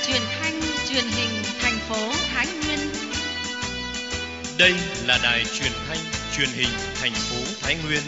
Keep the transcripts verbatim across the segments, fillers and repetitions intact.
truyền thanh truyền hình thành phố Thái Nguyên. Đây là đài truyền thanh truyền hình thành phố Thái Nguyên.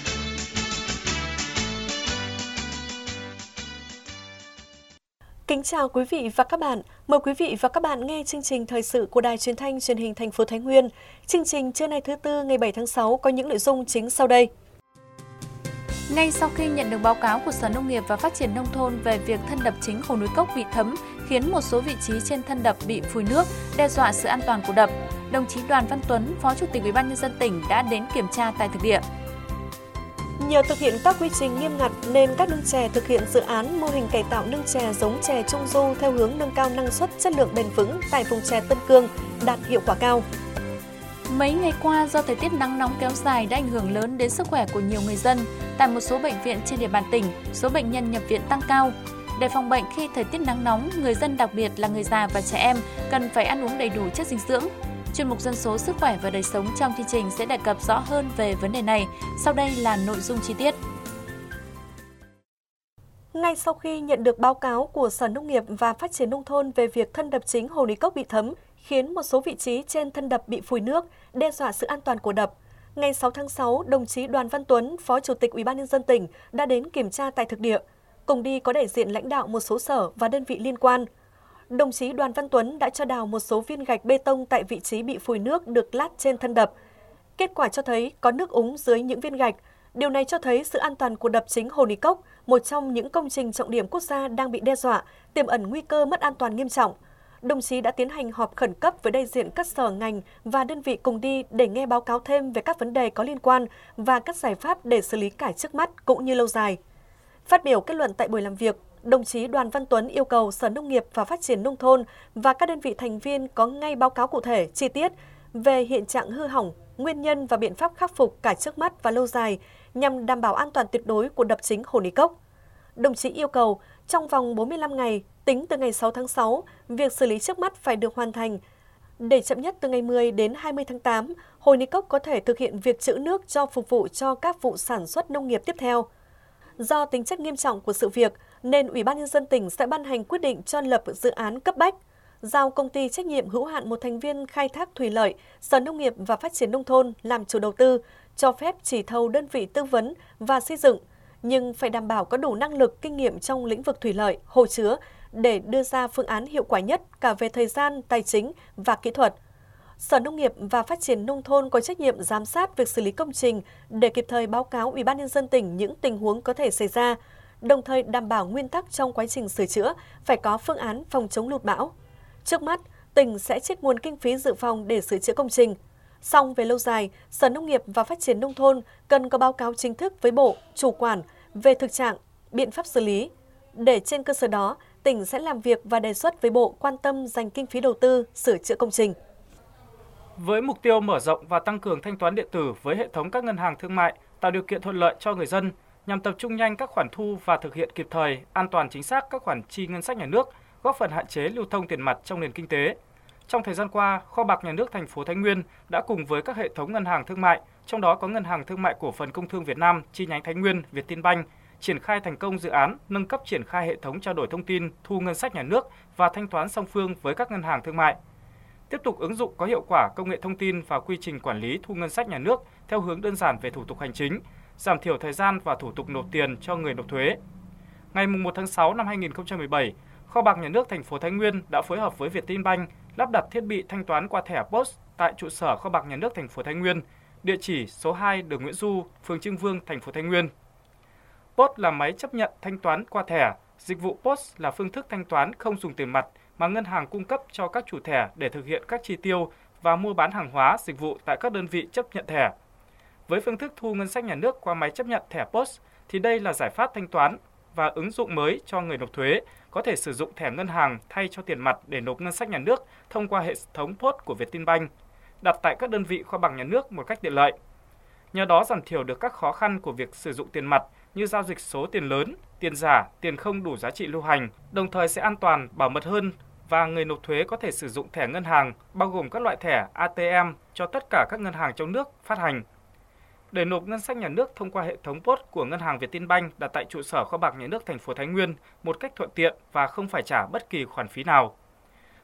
Kính chào quý vị và các bạn. Mời quý vị và các bạn nghe chương trình thời sự của Đài Truyền thanh Truyền hình thành phố Thái Nguyên. Chương trình trưa nay thứ Tư ngày bảy tháng sáu có những nội dung chính sau đây. Ngay sau khi nhận được báo cáo của Sở Nông nghiệp và Phát triển Nông thôn về việc thân đập chính hồ núi Cốc bị thấm, khiến một số vị trí trên thân đập bị phùi nước, đe dọa sự an toàn của đập, đồng chí Đoàn Văn Tuấn, Phó Chủ tịch Ủy ban Nhân dân tỉnh đã đến kiểm tra tại thực địa. Nhờ thực hiện các quy trình nghiêm ngặt nên các nương chè thực hiện dự án mô hình cải tạo nương chè giống chè Trung Du theo hướng nâng cao năng suất, chất lượng bền vững tại vùng chè Tân Cương đạt hiệu quả cao. Mấy ngày qua, do thời tiết nắng nóng kéo dài đã ảnh hưởng lớn đến sức khỏe của nhiều người dân, tại một số bệnh viện trên địa bàn tỉnh, số bệnh nhân nhập viện tăng cao. Để phòng bệnh khi thời tiết nắng nóng, người dân đặc biệt là người già và trẻ em cần phải ăn uống đầy đủ chất dinh dưỡng. Chuyên mục Dân số, Sức khỏe và Đời sống trong chương trình sẽ đề cập rõ hơn về vấn đề này. Sau đây là nội dung chi tiết. Ngay sau khi nhận được báo cáo của Sở Nông nghiệp và Phát triển Nông thôn về việc thân đập chính hồ núi Cốc bị thấm, khiến một số vị trí trên thân đập bị phùi nước, đe dọa sự an toàn của đập, ngày sáu tháng sáu, đồng chí Đoàn Văn Tuấn, Phó Chủ tịch Ủy ban Nhân dân tỉnh đã đến kiểm tra tại thực địa. Cùng đi có đại diện lãnh đạo một số sở và đơn vị liên quan. Đồng chí Đoàn Văn Tuấn đã cho đào một số viên gạch bê tông tại vị trí bị phùi nước được lát trên thân đập. Kết quả cho thấy có nước úng dưới những viên gạch. Điều này cho thấy sự an toàn của đập chính hồ núi Cốc, một trong những công trình trọng điểm quốc gia đang bị đe dọa, tiềm ẩn nguy cơ mất an toàn nghiêm trọng. Đồng chí đã tiến hành họp khẩn cấp với đại diện các sở ngành và đơn vị cùng đi để nghe báo cáo thêm về các vấn đề có liên quan và các giải pháp để xử lý cả trước mắt cũng như lâu dài. Phát biểu kết luận tại buổi làm việc, đồng chí Đoàn Văn Tuấn yêu cầu Sở Nông nghiệp và Phát triển Nông thôn và các đơn vị thành viên có ngay báo cáo cụ thể, chi tiết về hiện trạng hư hỏng, nguyên nhân và biện pháp khắc phục cả trước mắt và lâu dài nhằm đảm bảo an toàn tuyệt đối của đập chính hồ núi Cốc. Đồng chí yêu cầu trong vòng bốn mươi lăm ngày, tính từ ngày sáu tháng sáu, việc xử lý trước mắt phải được hoàn thành. Để chậm nhất từ ngày mười đến hai mươi tháng tám, hồ núi Cốc có thể thực hiện việc trữ nước cho phục vụ cho các vụ sản xuất nông nghiệp tiếp theo. Do tính chất nghiêm trọng của sự việc, nên Ủy ban Nhân dân tỉnh sẽ ban hành quyết định cho lập dự án cấp bách, giao công ty trách nhiệm hữu hạn một thành viên khai thác thủy lợi, Sở Nông nghiệp và Phát triển Nông thôn làm chủ đầu tư, cho phép chỉ thầu đơn vị tư vấn và xây dựng, nhưng phải đảm bảo có đủ năng lực, kinh nghiệm trong lĩnh vực thủy lợi, hồ chứa để đưa ra phương án hiệu quả nhất cả về thời gian, tài chính và kỹ thuật. Sở Nông nghiệp và Phát triển Nông thôn có trách nhiệm giám sát việc xử lý công trình để kịp thời báo cáo Ủy ban Nhân dân tỉnh những tình huống có thể xảy ra, đồng thời đảm bảo nguyên tắc trong quá trình sửa chữa phải có phương án phòng chống lụt bão. Trước mắt, tỉnh sẽ trích nguồn kinh phí dự phòng để sửa chữa công trình. Song về lâu dài, Sở Nông nghiệp và Phát triển Nông thôn cần có báo cáo chính thức với Bộ, chủ quản về thực trạng, biện pháp xử lý. Để trên cơ sở đó, tỉnh sẽ làm việc và đề xuất với Bộ quan tâm dành kinh phí đầu tư, sửa chữa công trình. Với mục tiêu mở rộng và tăng cường thanh toán điện tử với hệ thống các ngân hàng thương mại, tạo điều kiện thuận lợi cho người dân, nhằm tập trung nhanh các khoản thu và thực hiện kịp thời, an toàn chính xác các khoản chi ngân sách nhà nước, góp phần hạn chế lưu thông tiền mặt trong nền kinh tế. Trong thời gian qua, Kho bạc Nhà nước thành phố Thái Nguyên đã cùng với các hệ thống ngân hàng thương mại, trong đó có Ngân hàng Thương mại Cổ phần Công thương Việt Nam chi nhánh Thái Nguyên, Vietinbank, triển khai thành công dự án nâng cấp triển khai hệ thống trao đổi thông tin, thu ngân sách nhà nước và thanh toán song phương với các ngân hàng thương mại. Tiếp tục ứng dụng có hiệu quả công nghệ thông tin và quy trình quản lý thu ngân sách nhà nước theo hướng đơn giản về thủ tục hành chính, giảm thiểu thời gian và thủ tục nộp tiền cho người nộp thuế. Ngày mùng một tháng sáu năm hai nghìn không trăm mười bảy, Kho bạc Nhà nước thành phố Thái Nguyên đã phối hợp với Vietinbank lắp đặt thiết bị thanh toán qua thẻ pê ô ét tại trụ sở Kho bạc Nhà nước thành phố Thái Nguyên, địa chỉ số hai đường Nguyễn Du, phường Trưng Vương, thành phố Thái Nguyên. pê ô ét là máy chấp nhận thanh toán qua thẻ, dịch vụ pê ô ét là phương thức thanh toán không dùng tiền mặt mà ngân hàng cung cấp cho các chủ thẻ để thực hiện các chi tiêu và mua bán hàng hóa, dịch vụ tại các đơn vị chấp nhận thẻ. Với phương thức thu ngân sách nhà nước qua máy chấp nhận thẻ pê ô ét thì đây là giải pháp thanh toán và ứng dụng mới cho người nộp thuế có thể sử dụng thẻ ngân hàng thay cho tiền mặt để nộp ngân sách nhà nước thông qua hệ thống pê ô ét của Vietinbank, đặt tại các đơn vị kho bạc nhà nước một cách tiện lợi. Nhờ đó giảm thiểu được các khó khăn của việc sử dụng tiền mặt như giao dịch số tiền lớn, tiền giả, tiền không đủ giá trị lưu hành, đồng thời sẽ an toàn, bảo mật hơn và người nộp thuế có thể sử dụng thẻ ngân hàng bao gồm các loại thẻ a tê em cho tất cả các ngân hàng trong nước phát hành. Để nộp ngân sách nhà nước thông qua hệ thống pê ô ét của ngân hàng Vietinbank đặt tại trụ sở Kho bạc Nhà nước thành phố Thái Nguyên một cách thuận tiện và không phải trả bất kỳ khoản phí nào.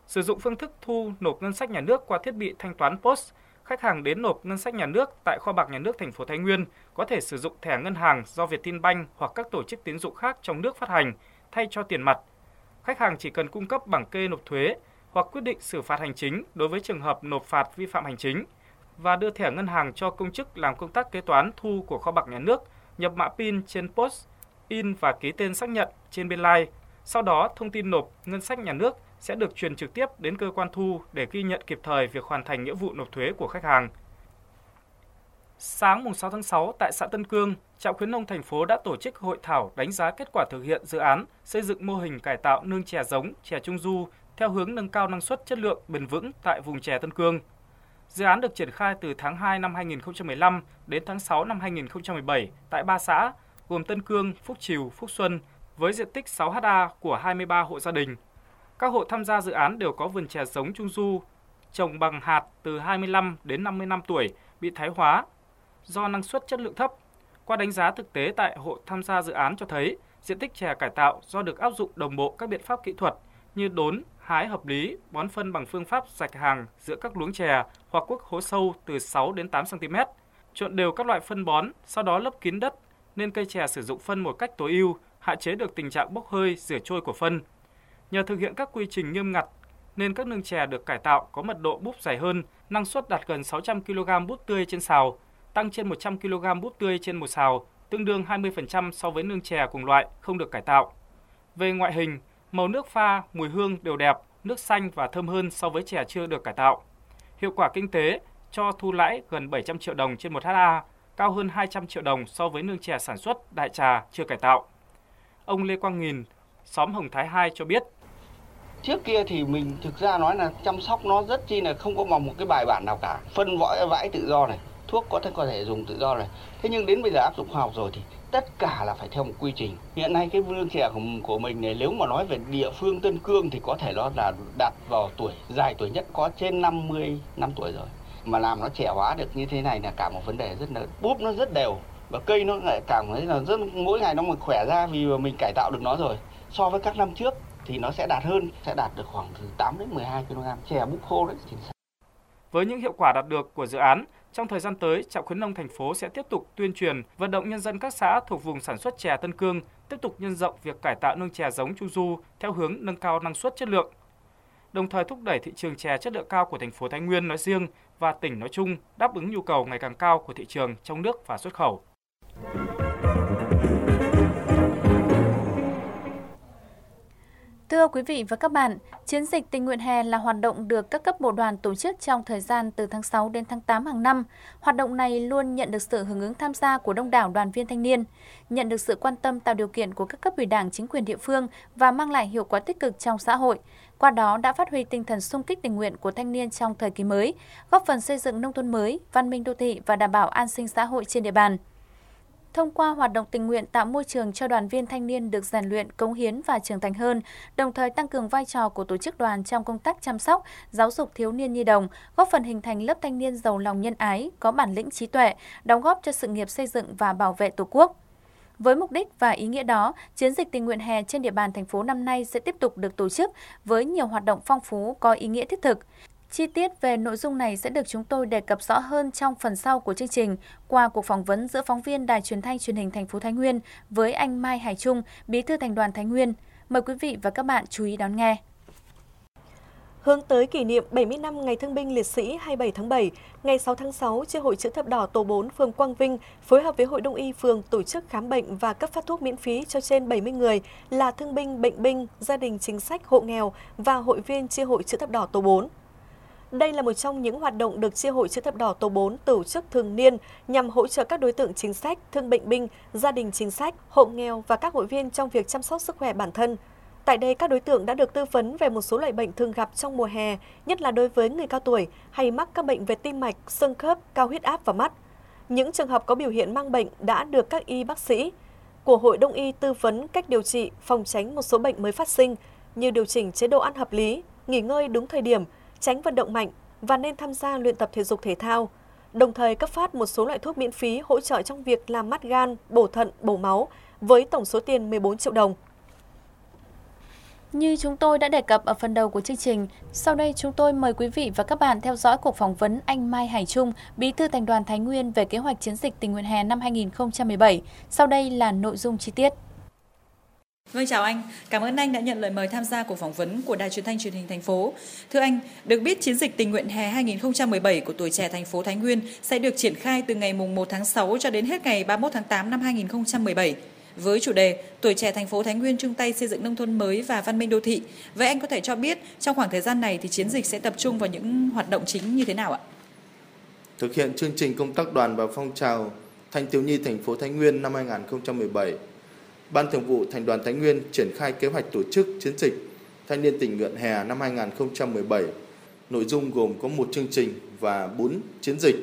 Sử dụng phương thức thu nộp ngân sách nhà nước qua thiết bị thanh toán pê ô ét, khách hàng đến nộp ngân sách nhà nước tại kho bạc nhà nước thành phố Thái Nguyên có thể sử dụng thẻ ngân hàng do Vietinbank hoặc các tổ chức tín dụng khác trong nước phát hành thay cho tiền mặt. Khách hàng chỉ cần cung cấp bảng kê nộp thuế hoặc quyết định xử phạt hành chính đối với trường hợp nộp phạt vi phạm hành chính và đưa thẻ ngân hàng cho công chức làm công tác kế toán thu của kho bạc nhà nước, nhập mã pin trên pê ô ét, in và ký tên xác nhận trên biên lai. Sau đó, thông tin nộp ngân sách nhà nước sẽ được truyền trực tiếp đến cơ quan thu để ghi nhận kịp thời việc hoàn thành nghĩa vụ nộp thuế của khách hàng. Sáng mùng sáu tháng sáu tại xã Tân Cương, Trạm khuyến nông thành phố đã tổ chức hội thảo đánh giá kết quả thực hiện dự án xây dựng mô hình cải tạo nương chè giống, chè Trung Du theo hướng nâng cao năng suất chất lượng bền vững tại vùng chè Tân Cương. Dự án được triển khai từ tháng hai năm hai nghìn không trăm mười lăm đến tháng sáu năm hai nghìn không trăm mười bảy tại ba xã gồm Tân Cương, Phúc Trìu, Phúc Xuân với diện tích sáu héc ta của hai mươi ba hộ gia đình. Các hộ tham gia dự án đều có vườn chè giống Trung Du, trồng bằng hạt từ hai mươi lăm đến năm mươi năm tuổi, bị thái hóa do năng suất chất lượng thấp. Qua đánh giá thực tế tại hộ tham gia dự án cho thấy, diện tích chè cải tạo do được áp dụng đồng bộ các biện pháp kỹ thuật như đốn, hái hợp lý, bón phân bằng phương pháp rạch hàng giữa các luống chè hoặc cuốc hố sâu từ sáu đến tám xăng ti mét, trộn đều các loại phân bón, sau đó lấp kín đất nên cây chè sử dụng phân một cách tối ưu, hạn chế được tình trạng bốc hơi, rửa trôi của phân. Nhờ thực hiện các quy trình nghiêm ngặt nên các nương chè được cải tạo có mật độ búp dày hơn, năng suất đạt gần sáu trăm ki lô gam búp tươi trên sào, tăng trên một trăm ki lô gam búp tươi trên một sào, tương đương hai mươi phần trăm so với nương chè cùng loại không được cải tạo. Về ngoại hình, màu nước pha, mùi hương đều đẹp, nước xanh và thơm hơn so với chè chưa được cải tạo. Hiệu quả kinh tế cho thu lãi gần bảy trăm triệu đồng trên một héc ta, cao hơn hai trăm triệu đồng so với nương chè sản xuất đại trà chưa cải tạo. Ông Lê Quang Nghìn, xóm Hồng Thái hai cho biết. Trước kia thì mình thực ra nói là chăm sóc nó rất chi là không có bằng một cái bài bản nào cả. Phân vãi vãi tự do này, thuốc có thể có thể dùng tự do này. Thế nhưng đến bây giờ áp dụng khoa học rồi thì tất cả là phải theo một quy trình. Hiện nay cái nương chè của, của mình này, nếu mà nói về địa phương Tân Cương thì có thể nó là đạt vào tuổi dài tuổi nhất có trên năm mươi năm tuổi rồi. Mà làm nó trẻ hóa được như thế này là cả một vấn đề rất lớn. Búp nó rất đều và cây nó lại cảm thấy là rất mỗi ngày nó mà khỏe ra vì mình cải tạo được nó rồi. So với các năm trước thì nó sẽ đạt hơn, sẽ đạt được khoảng từ tám đến mười hai ki lô gam chè búp khô đấy. Với những hiệu quả đạt được của dự án, trong thời gian tới, Trạm khuyến nông thành phố sẽ tiếp tục tuyên truyền, vận động nhân dân các xã thuộc vùng sản xuất chè Tân Cương tiếp tục nhân rộng việc cải tạo nương chè giống Trung Du theo hướng nâng cao năng suất chất lượng. Đồng thời thúc đẩy thị trường chè chất lượng cao của thành phố Thái Nguyên nói riêng và tỉnh nói chung đáp ứng nhu cầu ngày càng cao của thị trường trong nước và xuất khẩu. Thưa quý vị và các bạn, chiến dịch tình nguyện hè là hoạt động được các cấp bộ đoàn tổ chức trong thời gian từ tháng sáu đến tháng tám hàng năm. Hoạt động này luôn nhận được sự hưởng ứng tham gia của đông đảo đoàn viên thanh niên, nhận được sự quan tâm tạo điều kiện của các cấp ủy Đảng, chính quyền địa phương và mang lại hiệu quả tích cực trong xã hội. Qua đó đã phát huy tinh thần xung kích tình nguyện của thanh niên trong thời kỳ mới, góp phần xây dựng nông thôn mới, văn minh đô thị và đảm bảo an sinh xã hội trên địa bàn. Thông qua hoạt động tình nguyện tạo môi trường cho đoàn viên thanh niên được rèn luyện, cống hiến và trưởng thành hơn, đồng thời tăng cường vai trò của tổ chức đoàn trong công tác chăm sóc, giáo dục thiếu niên nhi đồng, góp phần hình thành lớp thanh niên giàu lòng nhân ái, có bản lĩnh trí tuệ, đóng góp cho sự nghiệp xây dựng và bảo vệ Tổ quốc. Với mục đích và ý nghĩa đó, chiến dịch tình nguyện hè trên địa bàn thành phố năm nay sẽ tiếp tục được tổ chức với nhiều hoạt động phong phú có ý nghĩa thiết thực. Chi tiết về nội dung này sẽ được chúng tôi đề cập rõ hơn trong phần sau của chương trình qua cuộc phỏng vấn giữa phóng viên Đài Truyền thanh Truyền hình thành phố Thái Nguyên với anh Mai Hải Trung, Bí thư Thành đoàn Thái Nguyên. Mời quý vị và các bạn chú ý đón nghe. Hướng tới kỷ niệm bảy mươi năm Ngày Thương binh Liệt sĩ hai mươi bảy tháng bảy, ngày sáu tháng sáu, Chi hội Chữ thập đỏ tổ bốn phường Quang Vinh phối hợp với Hội Đông y phường tổ chức khám bệnh và cấp phát thuốc miễn phí cho trên bảy mươi người là thương binh, bệnh binh, gia đình chính sách, hộ nghèo và hội viên Chi hội Chữ thập đỏ tổ bốn. Đây là một trong những hoạt động được Chi hội Chữ thập đỏ tổ bốn tổ chức thường niên nhằm hỗ trợ các đối tượng chính sách, thương bệnh binh, gia đình chính sách, hộ nghèo và các hội viên trong việc chăm sóc sức khỏe bản thân. Tại đây, các đối tượng đã được tư vấn về một số loại bệnh thường gặp trong mùa hè, nhất là đối với người cao tuổi hay mắc các bệnh về tim mạch, xương khớp, cao huyết áp và mắt. Những trường hợp có biểu hiện mang bệnh đã được các y bác sĩ của Hội Đông y tư vấn cách điều trị, phòng tránh một số bệnh mới phát sinh như điều chỉnh chế độ ăn hợp lý, nghỉ ngơi đúng thời điểm, tránh vận động mạnh và nên tham gia luyện tập thể dục thể thao. Đồng thời cấp phát một số loại thuốc miễn phí hỗ trợ trong việc làm mát gan, bổ thận, bổ máu với tổng số tiền mười bốn triệu đồng. Như chúng tôi đã đề cập ở phần đầu của chương trình, sau đây chúng tôi mời quý vị và các bạn theo dõi cuộc phỏng vấn anh Mai Hải Trung, Bí thư Thành đoàn Thái Nguyên về kế hoạch chiến dịch tình nguyện hè năm hai nghìn không trăm mười bảy. Sau đây là nội dung chi tiết. Vâng, chào anh. Cảm ơn anh đã nhận lời mời tham gia cuộc phỏng vấn của Đài Truyền thanh Truyền hình thành phố. Thưa anh, được biết chiến dịch tình nguyện hè hai nghìn không trăm mười bảy của tuổi trẻ thành phố Thái Nguyên sẽ được triển khai từ ngày mùng một tháng sáu cho đến hết ngày ba mươi mốt tháng tám năm hai nghìn không trăm mười bảy. Với chủ đề Tuổi trẻ thành phố Thái Nguyên chung tay xây dựng nông thôn mới và văn minh đô thị. Vậy anh có thể cho biết trong khoảng thời gian này thì chiến dịch sẽ tập trung vào những hoạt động chính như thế nào ạ? Thực hiện chương trình công tác đoàn và phong trào thanh thiếu nhi thành phố Thái Nguyên năm hai nghìn không trăm mười bảy, Ban Thường vụ Thành đoàn Thái Nguyên triển khai kế hoạch tổ chức chiến dịch thanh niên tình nguyện hè năm hai nghìn không trăm mười bảy. Nội dung gồm có một chương trình và bốn chiến dịch.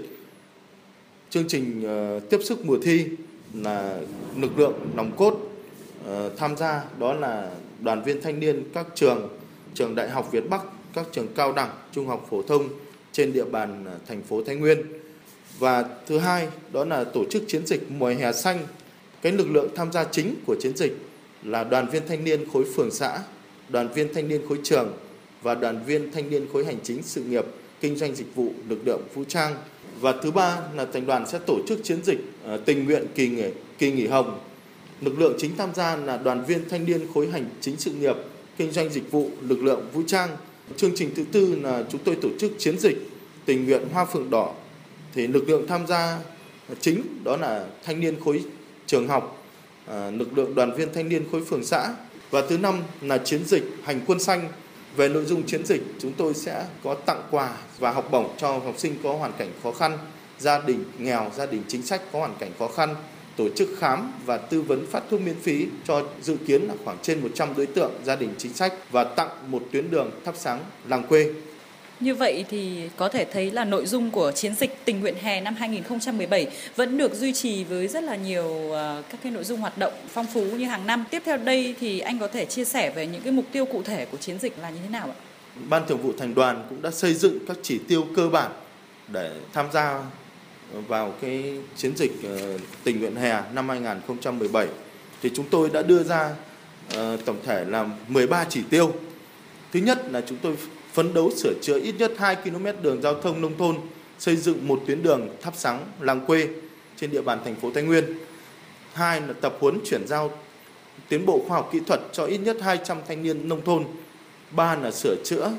Chương trình uh, tiếp sức mùa thi là lực lượng nòng cốt uh, tham gia, đó là đoàn viên thanh niên các trường, trường Đại học Việt Bắc, các trường cao đẳng, trung học phổ thông trên địa bàn uh, thành phố Thái Nguyên. Và thứ hai, đó là tổ chức chiến dịch mùa hè xanh. Cái lực lượng tham gia chính của chiến dịch là đoàn viên thanh niên khối phường xã, đoàn viên thanh niên khối trường và đoàn viên thanh niên khối hành chính sự nghiệp, kinh doanh dịch vụ, lực lượng vũ trang. Và thứ ba là thành đoàn sẽ tổ chức chiến dịch uh, tình nguyện kỳ nghỉ, kỳ nghỉ hồng. Lực lượng chính tham gia là đoàn viên thanh niên khối hành chính sự nghiệp, kinh doanh dịch vụ, lực lượng vũ trang. Chương trình thứ tư là chúng tôi tổ chức chiến dịch tình nguyện hoa phượng đỏ. Thì lực lượng tham gia chính đó là thanh niên khối trường học, uh, lực lượng đoàn viên thanh niên khối phường xã. Và thứ năm là chiến dịch hành quân xanh. Về nội dung chiến dịch, chúng tôi sẽ có tặng quà và học bổng cho học sinh có hoàn cảnh khó khăn, gia đình nghèo, gia đình chính sách có hoàn cảnh khó khăn, tổ chức khám và tư vấn phát thuốc miễn phí cho dự kiến là khoảng trên một trăm đối tượng gia đình chính sách và tặng một tuyến đường thắp sáng làng quê. Như vậy thì có thể thấy là nội dung của chiến dịch tình nguyện hè năm hai nghìn không trăm mười bảy vẫn được duy trì với rất là nhiều uh, các cái nội dung hoạt động phong phú như hàng năm. Tiếp theo đây thì anh có thể chia sẻ về những cái mục tiêu cụ thể của chiến dịch là như thế nào ạ? Ban Thường vụ Thành đoàn cũng đã xây dựng các chỉ tiêu cơ bản để tham gia vào cái chiến dịch uh, tình nguyện hè năm hai nghìn không trăm mười bảy. Thì chúng tôi đã đưa ra uh, tổng thể là mười ba chỉ tiêu. Thứ nhất là chúng tôi phấn đấu sửa chữa ít nhất hai ki lô mét đường giao thông nông thôn, xây dựng một tuyến đường thắp sáng làng quê trên địa bàn thành phố Thái Nguyên. Hai là tập huấn chuyển giao tiến bộ khoa học kỹ thuật cho ít nhất hai trăm thanh niên nông thôn. Ba là sửa chữa,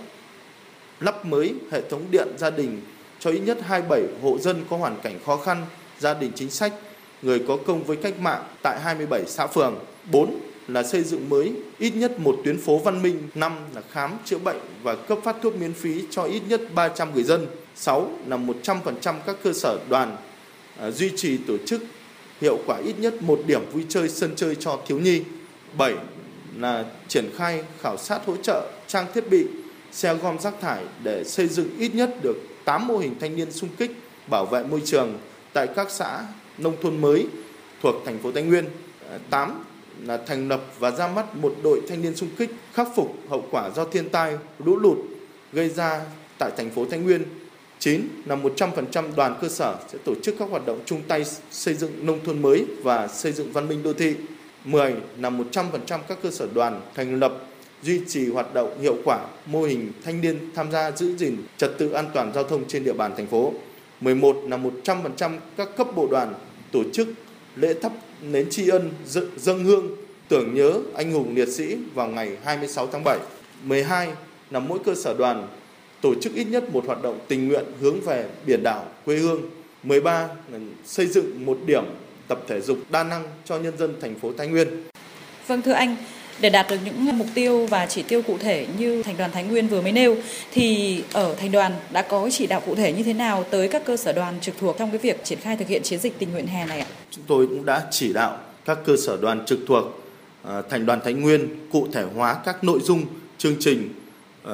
lắp mới hệ thống điện gia đình cho ít nhất hai mươi bảy hộ dân có hoàn cảnh khó khăn, gia đình chính sách, người có công với cách mạng tại hai mươi bảy xã phường. Bốn là xây dựng mới ít nhất một tuyến phố văn minh. Năm là khám chữa bệnh và cấp phát thuốc miễn phí cho ít nhất ba trăm người dân. Sáu là một trăm phần trăm các cơ sở đoàn uh, duy trì tổ chức hiệu quả ít nhất một điểm vui chơi sân chơi cho thiếu nhi. Bảy là triển khai khảo sát hỗ trợ trang thiết bị, xe gom rác thải để xây dựng ít nhất được tám mô hình thanh niên xung kích bảo vệ môi trường tại các xã nông thôn mới thuộc thành phố Thái Nguyên. Tám là thành lập và ra mắt một đội thanh niên xung kích khắc phục hậu quả do thiên tai, lũ lụt gây ra tại thành phố Thái Nguyên. Chín là một trăm phần trăm đoàn cơ sở sẽ tổ chức các hoạt động chung tay xây dựng nông thôn mới và xây dựng văn minh đô thị. Mười là một trăm phần trăm các cơ sở đoàn thành lập duy trì hoạt động hiệu quả mô hình thanh niên tham gia giữ gìn trật tự an toàn giao thông trên địa bàn thành phố. Mười một là một trăm phần trăm các cấp bộ đoàn tổ chức lễ thắp nến tri ân, dâng hương tưởng nhớ anh hùng liệt sĩ vào ngày hai mươi sáu tháng bảy. Mười hai là mỗi cơ sở đoàn tổ chức ít nhất một hoạt động tình nguyện hướng về biển đảo quê hương. Mười ba là xây dựng một điểm tập thể dục đa năng cho nhân dân thành phố Thái Nguyên. Vâng, thưa anh, để đạt được những mục tiêu và chỉ tiêu cụ thể như Thành đoàn Thái Nguyên vừa mới nêu thì ở Thành đoàn đã có chỉ đạo cụ thể như thế nào tới các cơ sở đoàn trực thuộc trong cái việc triển khai thực hiện chiến dịch tình nguyện hè này ạ? Chúng tôi cũng đã chỉ đạo các cơ sở đoàn trực thuộc uh, Thành đoàn Thái Nguyên cụ thể hóa các nội dung chương trình uh,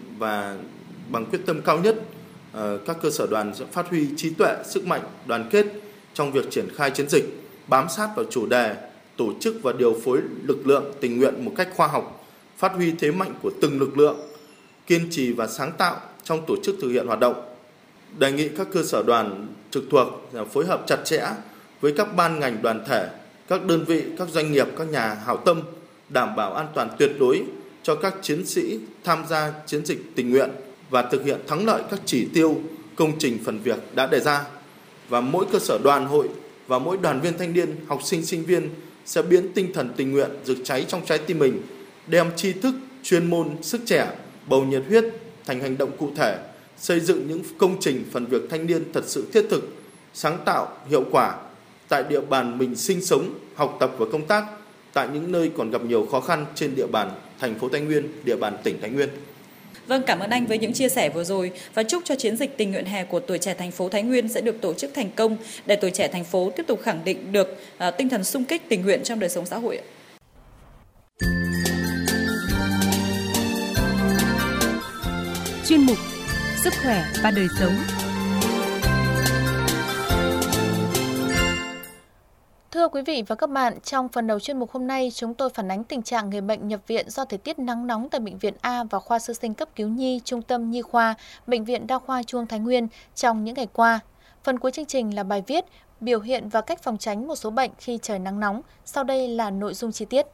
và bằng quyết tâm cao nhất uh, các cơ sở đoàn sẽ phát huy trí tuệ, sức mạnh, đoàn kết trong việc triển khai chiến dịch, bám sát vào chủ đề, tổ chức và điều phối lực lượng tình nguyện một cách khoa học, phát huy thế mạnh của từng lực lượng, kiên trì và sáng tạo trong tổ chức thực hiện hoạt động. Đề nghị các cơ sở đoàn trực thuộc phối hợp chặt chẽ với các ban ngành đoàn thể, các đơn vị, các doanh nghiệp, các nhà hảo tâm, đảm bảo an toàn tuyệt đối cho các chiến sĩ tham gia chiến dịch tình nguyện và thực hiện thắng lợi các chỉ tiêu, công trình phần việc đã đề ra. Và mỗi cơ sở đoàn hội và mỗi đoàn viên thanh niên, học sinh, sinh viên sẽ biến tinh thần tình nguyện rực cháy trong trái tim mình, đem tri thức, chuyên môn, sức trẻ, bầu nhiệt huyết thành hành động cụ thể, xây dựng những công trình phần việc thanh niên thật sự thiết thực, sáng tạo, hiệu quả tại địa bàn mình sinh sống, học tập và công tác, tại những nơi còn gặp nhiều khó khăn trên địa bàn thành phố Thái Nguyên, địa bàn tỉnh Thái Nguyên. Vâng, cảm ơn anh với những chia sẻ vừa rồi và chúc cho chiến dịch tình nguyện hè của tuổi trẻ thành phố Thái Nguyên sẽ được tổ chức thành công để tuổi trẻ thành phố tiếp tục khẳng định được uh, tinh thần xung kích tình nguyện trong đời sống xã hội. Chuyên mục Sức khỏe và đời sống. Thưa quý vị và các bạn, trong phần đầu chuyên mục hôm nay, chúng tôi phản ánh tình trạng người bệnh nhập viện do thời tiết nắng nóng tại Bệnh viện A và Khoa Sơ sinh cấp cứu nhi, Trung tâm Nhi khoa, Bệnh viện Đa khoa Trung ương Thái Nguyên trong những ngày qua. Phần cuối chương trình là bài viết biểu hiện và cách phòng tránh một số bệnh khi trời nắng nóng. Sau đây là nội dung chi tiết.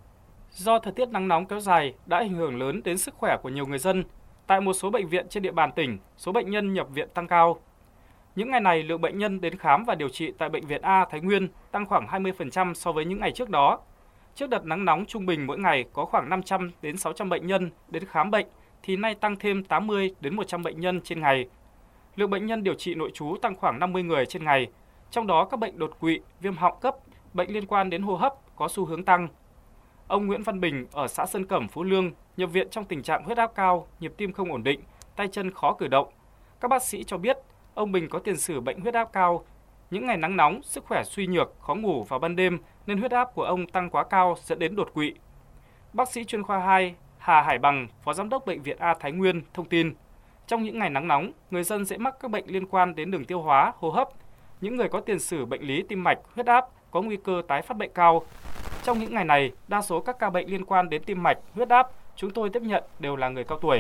Do thời tiết nắng nóng kéo dài đã ảnh hưởng lớn đến sức khỏe của nhiều người dân, tại một số bệnh viện trên địa bàn tỉnh, số bệnh nhân nhập viện tăng cao. Những ngày này, lượng bệnh nhân đến khám và điều trị tại Bệnh viện A Thái Nguyên tăng khoảng hai mươi phần trăm so với những ngày trước đó. Trước đợt nắng nóng trung bình mỗi ngày có khoảng năm trăm đến sáu trăm bệnh nhân đến khám bệnh, thì nay tăng thêm tám mươi đến một trăm bệnh nhân trên ngày. Lượng bệnh nhân điều trị nội trú tăng khoảng năm mươi người trên ngày, trong đó các bệnh đột quỵ, viêm họng cấp, bệnh liên quan đến hô hấp có xu hướng tăng. Ông Nguyễn Văn Bình ở xã Sơn Cẩm, Phú Lương nhập viện trong tình trạng huyết áp cao, nhịp tim không ổn định, tay chân khó cử động. Các bác sĩ cho biết ông Bình có tiền sử bệnh huyết áp cao. Những ngày nắng nóng, sức khỏe suy nhược, khó ngủ vào ban đêm nên huyết áp của ông tăng quá cao dẫn đến đột quỵ. Bác sĩ chuyên khoa hai Hà Hải Bằng, Phó Giám đốc Bệnh viện A Thái Nguyên thông tin, trong những ngày nắng nóng, người dân dễ mắc các bệnh liên quan đến đường tiêu hóa, hô hấp. Những người có tiền sử bệnh lý tim mạch, huyết áp có nguy cơ tái phát bệnh cao. Trong những ngày này, đa số các ca bệnh liên quan đến tim mạch, huyết áp chúng tôi tiếp nhận đều là người cao tuổi.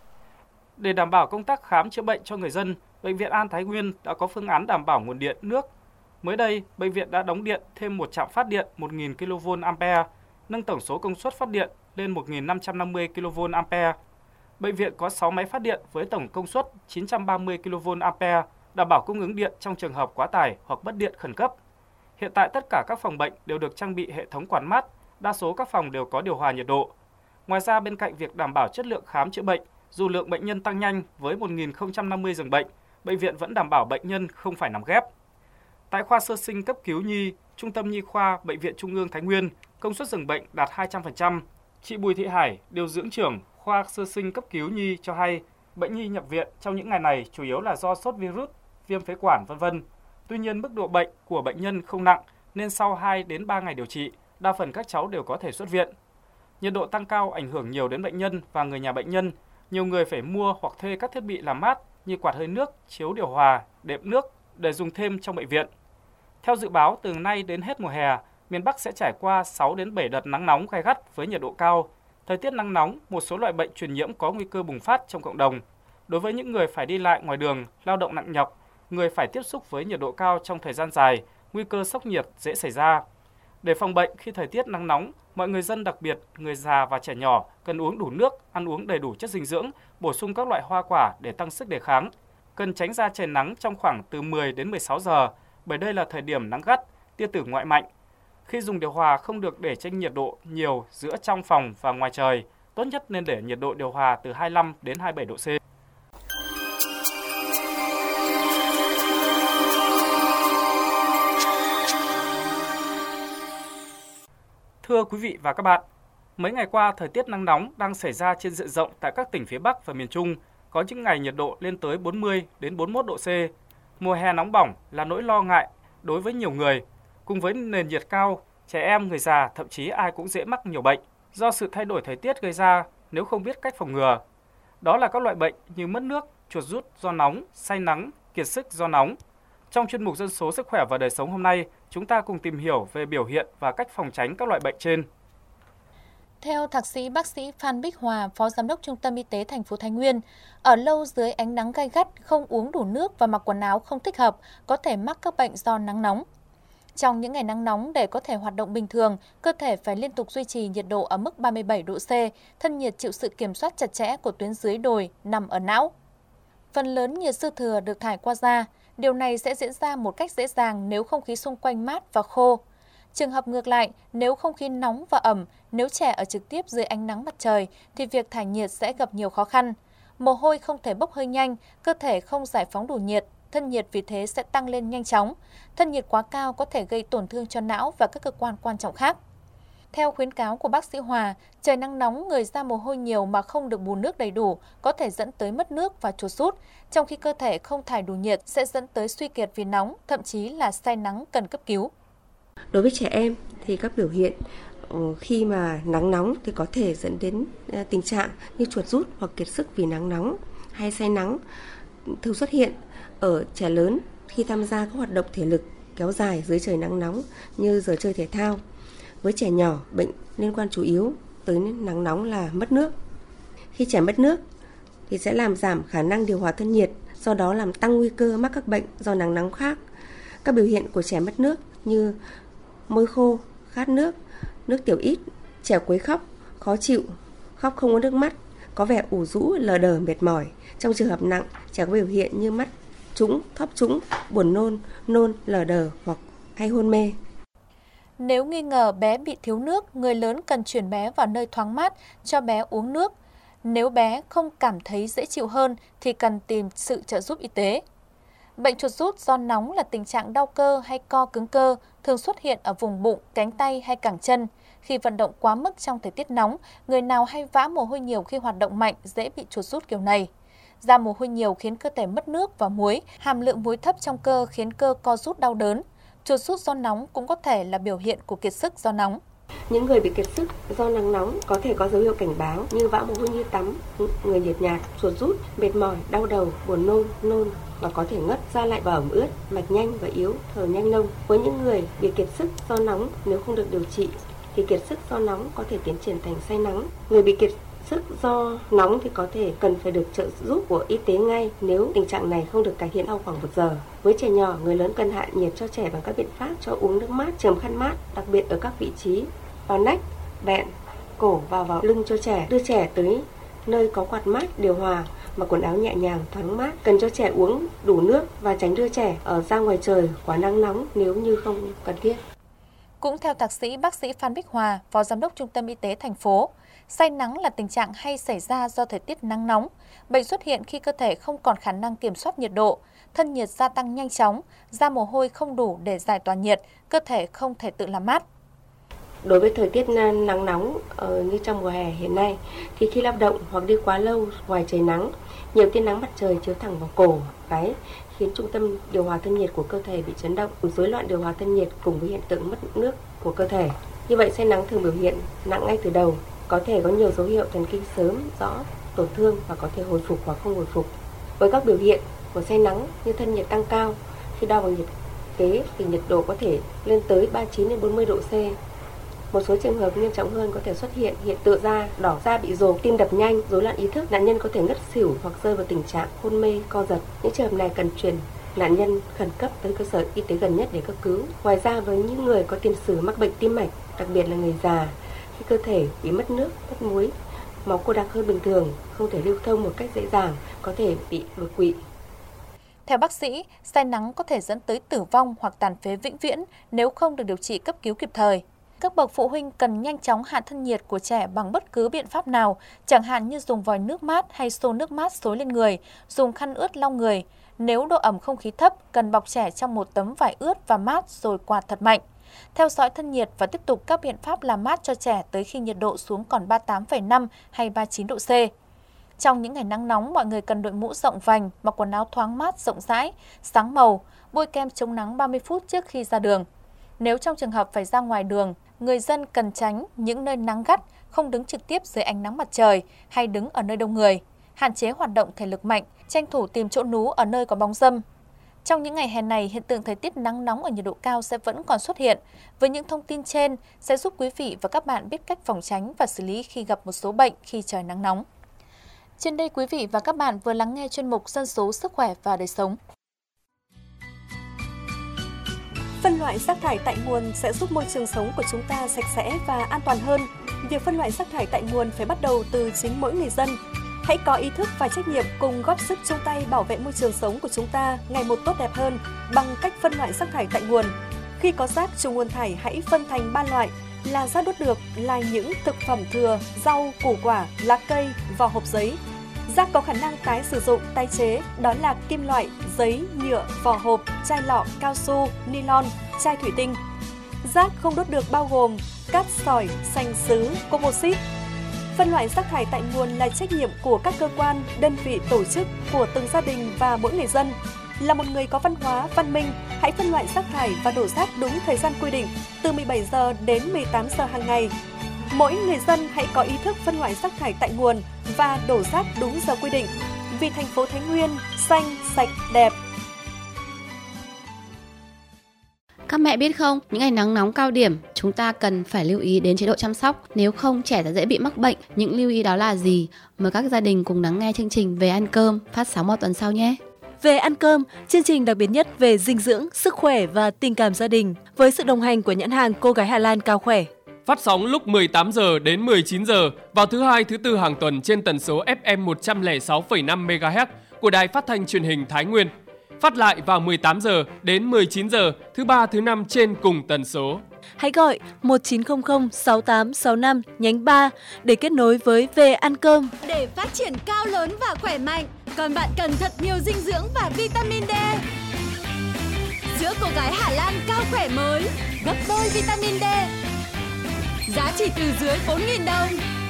Để đảm bảo công tác khám chữa bệnh cho người dân, Bệnh viện An Thái Nguyên đã có phương án đảm bảo nguồn điện, nước. Mới đây, bệnh viện đã đóng điện thêm một trạm phát điện một nghìn ki lô vôn ampere, nâng tổng số công suất phát điện lên một nghìn năm trăm năm mươi ki lô vôn ampere. Bệnh viện có sáu máy phát điện với tổng công suất chín trăm ba mươi ki lô vôn ampere, đảm bảo cung ứng điện trong trường hợp quá tải hoặc mất điện khẩn cấp. Hiện tại tất cả các phòng bệnh đều được trang bị hệ thống quạt mát, đa số các phòng đều có điều hòa nhiệt độ. Ngoài ra, bên cạnh việc đảm bảo chất lượng khám chữa bệnh, dù lượng bệnh nhân tăng nhanh với một nghìn không trăm năm mươi giường bệnh, bệnh viện vẫn đảm bảo bệnh nhân không phải nằm ghép. Tại khoa sơ sinh cấp cứu nhi, Trung tâm Nhi khoa, Bệnh viện Trung ương Thái Nguyên, công suất giường bệnh đạt hai trăm phần trăm. Chị Bùi Thị Hải, điều dưỡng trưởng khoa sơ sinh cấp cứu nhi cho hay, bệnh nhi nhập viện trong những ngày này chủ yếu là do sốt virus, viêm phế quản, vân vân. Tuy nhiên, mức độ bệnh của bệnh nhân không nặng nên sau hai đến ba ngày điều trị, đa phần các cháu đều có thể xuất viện. Nhiệt độ tăng cao ảnh hưởng nhiều đến bệnh nhân và người nhà bệnh nhân. Nhiều người phải mua hoặc thuê các thiết bị làm mát như quạt hơi nước, chiếu điều hòa, đệm nước để dùng thêm trong bệnh viện. Theo dự báo, từ nay đến hết mùa hè, miền Bắc sẽ trải qua sáu đến bảy đợt nắng nóng gay gắt với nhiệt độ cao. Thời tiết nắng nóng, một số loại bệnh truyền nhiễm có nguy cơ bùng phát trong cộng đồng. Đối với những người phải đi lại ngoài đường, lao động nặng nhọc, người phải tiếp xúc với nhiệt độ cao trong thời gian dài, nguy cơ sốc nhiệt dễ xảy ra. Để phòng bệnh khi thời tiết nắng nóng, mọi người dân đặc biệt người già và trẻ nhỏ cần uống đủ nước, ăn uống đầy đủ chất dinh dưỡng, bổ sung các loại hoa quả để tăng sức đề kháng. Cần tránh ra trời nắng trong khoảng từ mười đến mười sáu giờ, bởi đây là thời điểm nắng gắt, tia tử ngoại mạnh. Khi dùng điều hòa không được để chênh nhiệt độ nhiều giữa trong phòng và ngoài trời, tốt nhất nên để nhiệt độ điều hòa từ hai mươi lăm đến hai mươi bảy độ C. Thưa quý vị và các bạn, mấy ngày qua thời tiết nắng nóng đang xảy ra trên diện rộng tại các tỉnh phía Bắc và miền Trung, có những ngày nhiệt độ lên tới bốn mươi đến bốn mươi mốt độ C. Mùa hè nóng bỏng là nỗi lo ngại đối với nhiều người. Cùng với nền nhiệt cao, trẻ em, người già, thậm chí ai cũng dễ mắc nhiều bệnh do sự thay đổi thời tiết gây ra nếu không biết cách phòng ngừa. Đó là các loại bệnh như mất nước, chuột rút do nóng, say nắng, kiệt sức do nóng. Trong chuyên mục Dân số Sức khỏe và Đời sống hôm nay, chúng ta cùng tìm hiểu về biểu hiện và cách phòng tránh các loại bệnh trên. Theo thạc sĩ bác sĩ Phan Bích Hòa, Phó Giám đốc Trung tâm Y tế thành phố Thái Nguyên, ở lâu dưới ánh nắng gay gắt, không uống đủ nước và mặc quần áo không thích hợp có thể mắc các bệnh do nắng nóng. Trong những ngày nắng nóng, để có thể hoạt động bình thường, cơ thể phải liên tục duy trì nhiệt độ ở mức ba mươi bảy độ C, thân nhiệt chịu sự kiểm soát chặt chẽ của tuyến dưới đồi nằm ở não. Phần lớn nhiệt dư thừa được thải qua da. Điều này sẽ diễn ra một cách dễ dàng nếu không khí xung quanh mát và khô. Trường hợp ngược lại, nếu không khí nóng và ẩm, nếu trẻ ở trực tiếp dưới ánh nắng mặt trời, thì việc thải nhiệt sẽ gặp nhiều khó khăn. Mồ hôi không thể bốc hơi nhanh, cơ thể không giải phóng đủ nhiệt, thân nhiệt vì thế sẽ tăng lên nhanh chóng. Thân nhiệt quá cao có thể gây tổn thương cho não và các cơ quan quan trọng khác. Theo khuyến cáo của bác sĩ Hòa, trời nắng nóng người ra mồ hôi nhiều mà không được bù nước đầy đủ có thể dẫn tới mất nước và chuột rút, trong khi cơ thể không thải đủ nhiệt sẽ dẫn tới suy kiệt vì nóng, thậm chí là say nắng cần cấp cứu. Đối với trẻ em thì các biểu hiện khi mà nắng nóng thì có thể dẫn đến tình trạng như chuột rút hoặc kiệt sức vì nắng nóng hay say nắng thường xuất hiện ở trẻ lớn khi tham gia các hoạt động thể lực kéo dài dưới trời nắng nóng như giờ chơi thể thao. Với trẻ nhỏ, bệnh liên quan chủ yếu tới nắng nóng là mất nước. Khi trẻ mất nước thì sẽ làm giảm khả năng điều hòa thân nhiệt, do đó làm tăng nguy cơ mắc các bệnh do nắng nóng khác. Các biểu hiện của trẻ mất nước như môi khô, khát nước, nước tiểu ít, trẻ quấy khóc, khó chịu, khóc không có nước mắt, có vẻ ủ rũ, lờ đờ, mệt mỏi. Trong trường hợp nặng, trẻ có biểu hiện như mắt trũng, thóp trũng, buồn nôn, nôn, lờ đờ hoặc hay hôn mê. Nếu nghi ngờ bé bị thiếu nước, người lớn cần chuyển bé vào nơi thoáng mát, cho bé uống nước. Nếu bé không cảm thấy dễ chịu hơn thì cần tìm sự trợ giúp y tế. Bệnh chuột rút do nóng là tình trạng đau cơ hay co cứng cơ, thường xuất hiện ở vùng bụng, cánh tay hay cẳng chân. Khi vận động quá mức trong thời tiết nóng, người nào hay vã mồ hôi nhiều khi hoạt động mạnh dễ bị chuột rút kiểu này. Ra mồ hôi nhiều khiến cơ thể mất nước và muối, hàm lượng muối thấp trong cơ khiến cơ co rút đau đớn. Chuột rút do nóng cũng có thể là biểu hiện của kiệt sức do nóng. Những người bị kiệt sức do nắng nóng có thể có dấu hiệu cảnh báo như vã mồ hôi như tắm, người nhợt nhạt, chuột rút, mệt mỏi, đau đầu, buồn nôn, nôn và có thể ngất, da lạnh và ẩm ướt, mạch nhanh và yếu, thở nhanh nông. Với những người bị kiệt sức do nóng nếu không được điều trị thì kiệt sức do nóng có thể tiến triển thành say nắng. Người bị kiệt sức do nóng thì có thể cần phải được trợ giúp của y tế ngay nếu tình trạng này không được cải thiện sau khoảng một giờ. Với trẻ nhỏ, người lớn cần hạ nhiệt cho trẻ bằng các biện pháp cho uống nước mát, chườm khăn mát, đặc biệt ở các vị trí vào nách, bẹn, cổ và vào lưng cho trẻ. Đưa trẻ tới nơi có quạt mát, điều hòa, mặc quần áo nhẹ nhàng, thoáng mát. Cần cho trẻ uống đủ nước và tránh đưa trẻ ở ra ngoài trời quá nắng nóng nếu như không cần thiết. Cũng theo thạc sĩ bác sĩ Phan Bích Hòa, Phó Giám đốc Trung tâm Y tế thành phố, say nắng là tình trạng hay xảy ra do thời tiết nắng nóng. Bệnh xuất hiện khi cơ thể không còn khả năng kiểm soát nhiệt độ, thân nhiệt gia tăng nhanh chóng, ra mồ hôi không đủ để giải tỏa nhiệt, cơ thể không thể tự làm mát. Đối với thời tiết nắng nóng uh, như trong mùa hè hiện nay, thì khi lao động hoặc đi quá lâu ngoài trời nắng, nhiều tia nắng mặt trời chiếu thẳng vào cổ, gáy, khiến trung tâm điều hòa thân nhiệt của cơ thể bị chấn động, rối loạn điều hòa thân nhiệt cùng với hiện tượng mất nước của cơ thể. Như vậy, say nắng thường biểu hiện nặng ngay từ đầu, có thể có nhiều dấu hiệu thần kinh sớm, rõ, tổn thương và có thể hồi phục hoặc không hồi phục. Với các biểu hiện của say nắng như thân nhiệt tăng cao, khi đo bằng nhiệt kế thì nhiệt độ có thể lên tới ba mươi chín đến bốn mươi độ C. Một số trường hợp nghiêm trọng hơn có thể xuất hiện hiện tượng da đỏ, da bị rộp, tim đập nhanh, rối loạn ý thức, nạn nhân có thể ngất xỉu hoặc rơi vào tình trạng hôn mê, co giật. Những trường hợp này cần chuyển nạn nhân khẩn cấp tới cơ sở y tế gần nhất để cấp cứu. Ngoài ra, với những người có tiền sử mắc bệnh tim mạch, đặc biệt là người già, khi cơ thể bị mất nước, mất muối, máu cô đặc hơn bình thường, không thể lưu thông một cách dễ dàng, có thể bị đột quỵ. Theo bác sĩ, say nắng có thể dẫn tới tử vong hoặc tàn phế vĩnh viễn nếu không được điều trị cấp cứu kịp thời. Các bậc phụ huynh cần nhanh chóng hạ thân nhiệt của trẻ bằng bất cứ biện pháp nào, chẳng hạn như dùng vòi nước mát hay xô nước mát xối lên người, dùng khăn ướt lau người. Nếu độ ẩm không khí thấp, cần bọc trẻ trong một tấm vải ướt và mát rồi quạt thật mạnh. Theo dõi thân nhiệt và tiếp tục các biện pháp làm mát cho trẻ tới khi nhiệt độ xuống còn ba mươi tám phẩy năm hay ba mươi chín độ C. Trong những ngày nắng nóng, mọi người cần đội mũ rộng vành, mặc quần áo thoáng mát rộng rãi, sáng màu, bôi kem chống nắng ba mươi phút trước khi ra đường. Nếu trong trường hợp phải ra ngoài đường, người dân cần tránh những nơi nắng gắt, không đứng trực tiếp dưới ánh nắng mặt trời hay đứng ở nơi đông người, hạn chế hoạt động thể lực mạnh, tranh thủ tìm chỗ nú ở nơi có bóng râm. Trong những ngày hè này, hiện tượng thời tiết nắng nóng ở nhiệt độ cao sẽ vẫn còn xuất hiện. Với những thông tin trên sẽ giúp quý vị và các bạn biết cách phòng tránh và xử lý khi gặp một số bệnh khi trời nắng nóng. Trên đây, quý vị và các bạn vừa lắng nghe chuyên mục Dân số, Sức khỏe và Đời sống. Phân loại rác thải tại nguồn sẽ giúp môi trường sống của chúng ta sạch sẽ và an toàn hơn. Việc phân loại rác thải tại nguồn phải bắt đầu từ chính mỗi người dân. Hãy có ý thức và trách nhiệm cùng góp sức chung tay bảo vệ môi trường sống của chúng ta ngày một tốt đẹp hơn bằng cách phân loại rác thải tại nguồn. Khi có rác chung nguồn thải, hãy phân thành ba loại là rác đốt được, là những thực phẩm thừa, rau, củ quả, lá cây, vỏ hộp giấy. Rác có khả năng tái sử dụng, tái chế, đó là kim loại, giấy, nhựa, vỏ hộp, chai lọ, cao su, nylon, chai thủy tinh. Rác không đốt được bao gồm cát sỏi, sành sứ, composite. Phân loại rác thải tại nguồn là trách nhiệm của các cơ quan, đơn vị, tổ chức, của từng gia đình và mỗi người dân. Là một người có văn hóa, văn minh, hãy phân loại rác thải và đổ rác đúng thời gian quy định, từ mười bảy giờ đến mười tám giờ hàng ngày. Mỗi người dân hãy có ý thức phân loại rác thải tại nguồn và đổ rác đúng giờ quy định. Vì thành phố Thái Nguyên xanh, sạch, đẹp. Các mẹ biết không, những ngày nắng nóng cao điểm, chúng ta cần phải lưu ý đến chế độ chăm sóc, nếu không trẻ sẽ dễ bị mắc bệnh. Những lưu ý đó là gì? Mời các gia đình cùng lắng nghe chương trình Về ăn cơm phát sóng vào tuần sau nhé. Về ăn cơm, chương trình đặc biệt nhất về dinh dưỡng, sức khỏe và tình cảm gia đình với sự đồng hành của nhãn hàng Cô gái Hà Lan Cao Khỏe. Phát sóng lúc mười tám giờ đến mười chín giờ vào thứ hai, thứ tư hàng tuần trên tần số ép em một trăm lẻ sáu phẩy năm mê ga héc của Đài Phát thanh Truyền hình Thái Nguyên. Phát lại vào mười tám giờ đến mười chín giờ thứ ba, thứ năm trên cùng tần số. Hãy gọi một chín không không sáu tám sáu năm nhánh ba để kết nối với Về ăn cơm. Để phát triển cao lớn và khỏe mạnh, còn bạn cần thật nhiều dinh dưỡng và vitamin D. Sữa Cô gái Hà Lan Cao Khỏe mới, gấp đôi vitamin D. Giá chỉ từ dưới bốn nghìn đồng.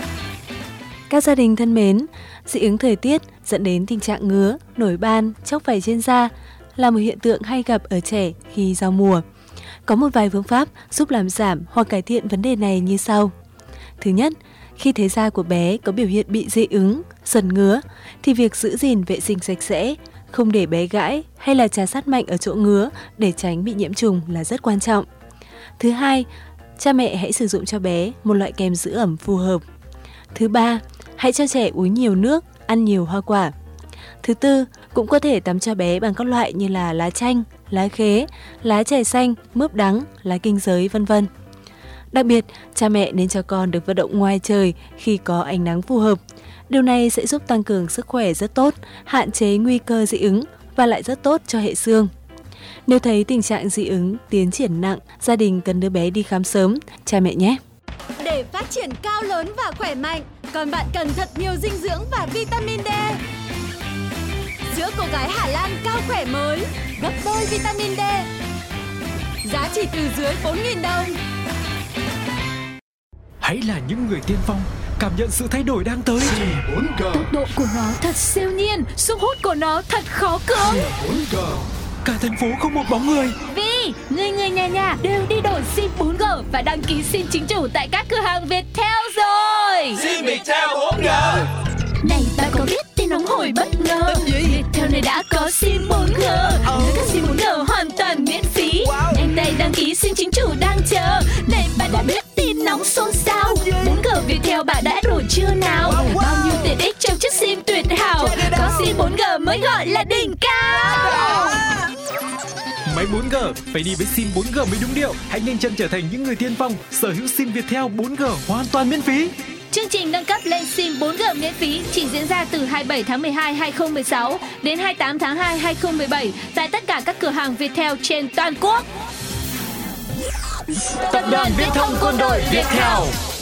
Các gia đình thân mến, dị ứng thời tiết dẫn đến tình trạng ngứa, nổi ban, chóc vảy trên da là một hiện tượng hay gặp ở trẻ khi giao mùa. Có một vài phương pháp giúp làm giảm hoặc cải thiện vấn đề này như sau. Thứ nhất, khi thấy da của bé có biểu hiện bị dị ứng, sần ngứa, thì việc giữ gìn vệ sinh sạch sẽ, không để bé gãi hay là trà sát mạnh ở chỗ ngứa để tránh bị nhiễm trùng là rất quan trọng. Thứ hai, cha mẹ hãy sử dụng cho bé một loại kem giữ ẩm phù hợp. Thứ ba, hãy cho trẻ uống nhiều nước, ăn nhiều hoa quả. Thứ tư, cũng có thể tắm cho bé bằng các loại như là lá chanh, lá khế, lá chè xanh, mướp đắng, lá kinh giới, vân vân. Đặc biệt, cha mẹ nên cho con được vận động ngoài trời khi có ánh nắng phù hợp. Điều này sẽ giúp tăng cường sức khỏe rất tốt, hạn chế nguy cơ dị ứng và lại rất tốt cho hệ xương. Nếu thấy tình trạng dị ứng tiến triển nặng, gia đình cần đưa bé đi khám sớm, cha mẹ nhé. Để phát triển cao lớn và khỏe mạnh, còn bạn cần thật nhiều dinh dưỡng và vitamin D. Sữa Cô gái Hà Lan Cao Khỏe mới, gấp đôi vitamin D. Giá chỉ từ dưới bốn nghìn đồng. Hãy là những người tiên phong, cảm nhận sự thay đổi đang tới. bốn G. Tốc độ của nó thật siêu nhiên, sức hút của nó thật khó cưỡng. bốn G. Cả thành phố không một bóng người. Vì người người nhà nhà đều đi đổi sim bốn G và đăng ký sim chính chủ tại các cửa hàng Viettel rồi. Sim Viettel bốn G. Này bạn có biết tin nóng hổi bất ngờ? Viettel này đã có sim bốn G. Với các sim bốn G hoàn toàn miễn phí. Nhanh tay đăng ký sim chính chủ đang chờ. Này bạn đã biết tin nóng xôn xao? bốn G Viettel bạn đã đổi chưa nào? Bao nhiêu tiện ích trong chiếc sim tuyệt hảo. Có sim bốn G mới gọi là đỉnh cao. Máy bốn G phải đi với sim bốn G mới đúng điệu. Hãy nhanh chân trở thành những người tiên phong, sở hữu sim Viettel bốn G hoàn toàn miễn phí. Chương trình nâng cấp lên sim bốn G miễn phí chỉ diễn ra từ hai mươi bảy tháng mười hai năm hai nghìn không trăm mười sáu đến hai mươi tám tháng hai năm hai nghìn không trăm mười bảy tại tất cả các cửa hàng Viettel trên toàn quốc. Tập đoàn Viễn thông Quân đội Viettel.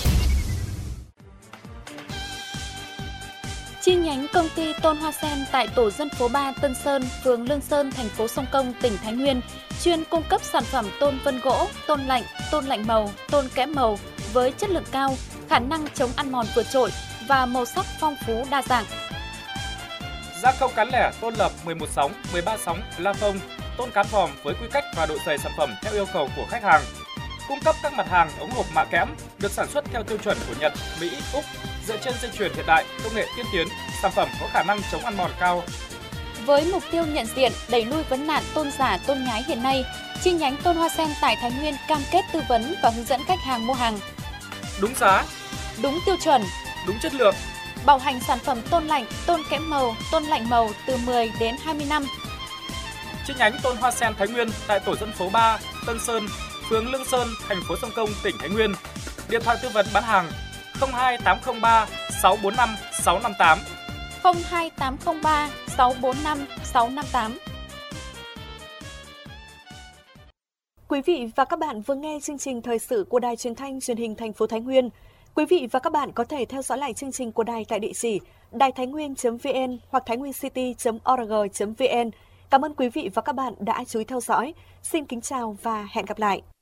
Chi nhánh công ty Tôn Hoa Sen tại tổ dân phố ba Tân Sơn, phường Lương Sơn, thành phố Sông Công, tỉnh Thái Nguyên chuyên cung cấp sản phẩm tôn vân gỗ, tôn lạnh, tôn lạnh màu, tôn kẽm màu với chất lượng cao, khả năng chống ăn mòn vượt trội và màu sắc phong phú đa dạng. Gia công cán lẻ tôn lập mười một sóng, mười ba sóng, la phông, tôn cán vòm với quy cách và độ dày sản phẩm theo yêu cầu của khách hàng. Cung cấp các mặt hàng ống hộp mạ kẽm được sản xuất theo tiêu chuẩn của Nhật, Mỹ, Úc, dựa trên dây chuyền hiện đại, công nghệ tiên tiến, sản phẩm có khả năng chống ăn mòn cao. Với mục tiêu nhận diện, đẩy lui vấn nạn tôn giả, tôn nhái hiện nay, chi nhánh Tôn Hoa Sen tại Thái Nguyên cam kết tư vấn và hướng dẫn khách hàng mua hàng đúng giá, đúng tiêu chuẩn, đúng chất lượng, bảo hành sản phẩm tôn lạnh, tôn kẽm màu, tôn lạnh màu từ mười đến hai mươi năm. chi nhánh Tôn Hoa Sen Thái Nguyên tại tổ dân phố ba, Tân Sơn, phường Lương Sơn, thành phố Sông Công, tỉnh Thái Nguyên. Điện thoại tư vấn bán hàng không hai tám không ba sáu bốn năm sáu năm tám. không hai tám không ba sáu bốn năm sáu năm tám. Quý vị và các bạn vừa nghe chương trình thời sự của Đài Truyền thanh Truyền hình thành phố Thái Nguyên. Quý vị và các bạn có thể theo dõi lại chương trình của đài tại địa chỉ đài thái nguyên chấm vn hoặc thái nguyên city chấm org chấm vn. Cảm ơn quý vị và các bạn đã chú ý theo dõi. Xin kính chào và hẹn gặp lại.